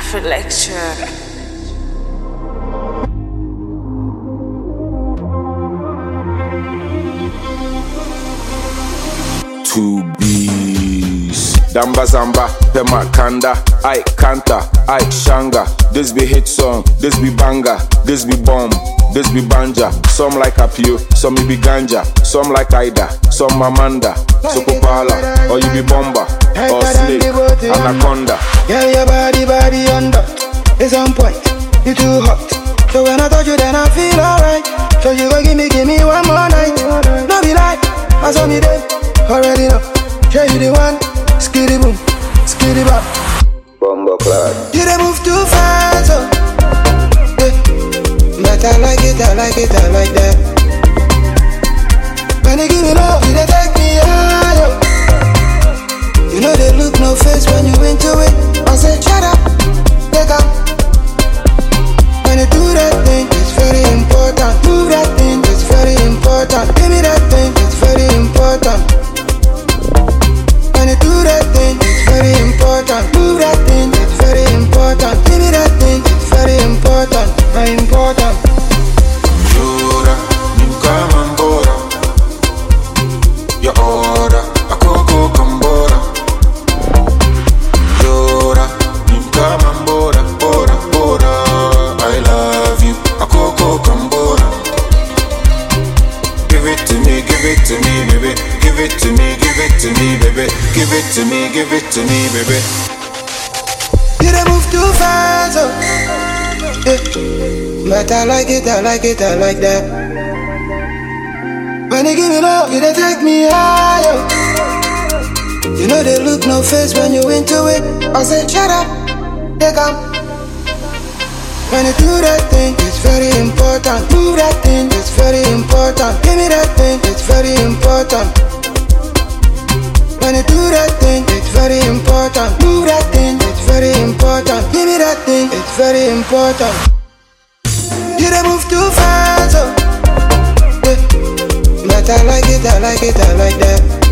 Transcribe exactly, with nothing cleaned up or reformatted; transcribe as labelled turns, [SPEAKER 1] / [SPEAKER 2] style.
[SPEAKER 1] Afro lecture.
[SPEAKER 2] Two bees. Damba Zamba, Pema Kanda, I Kanta, I Shanga. This be hit song, this be banger, this be bomb, this be banja. Some like Apio, some me be ganja, some like Ida, some Amanda, Sokopala, or you be Bomba, or Snake, Anaconda.
[SPEAKER 3] Yeah, your body, body under, it's on point, you too hot. So when I touch you, then I feel alright. So you go give me, give me one more night. No be like, I saw me there. Already know, show you the one. Skitty boom, skitty bop.
[SPEAKER 2] Bomba clad.
[SPEAKER 3] You dey move too fast, oh. Yeah. But I like it, I like it, I like that. When you give me love, you dey take me higher. You know they look no face when you into it. I say shut up, take up. When you do that thing, it's very important. Move that thing, it's very important. Give me that thing, it's very important. When you do that thing, it's very important. Move that thing, it's very important. Give me that thing, it's very important. Very important.
[SPEAKER 2] Yura, Nimkamambora. Your order, Akoko Kambora. Yura, Nimkamambora, Bora, Bora. I love you, Akoko Kambora. Give it to me, give it to me, baby. Give it to me, give it to me, baby. Give it to me, give it to me, baby.
[SPEAKER 3] You dey move too fast, oh. Yeah. But I like it, I like it, I like that. When you give me love, you dey take me higher. You know they look no face when you into it. I say shut up, take up. When you do that thing, it's very important. Move that thing, it's very important. Give me that thing, it's very important. When you do that thing, it's very important. Move that thing, it's very important. Give me that thing, it's very important. You dey move too fast, oh. Yeah. But I like it, I like it, I like that.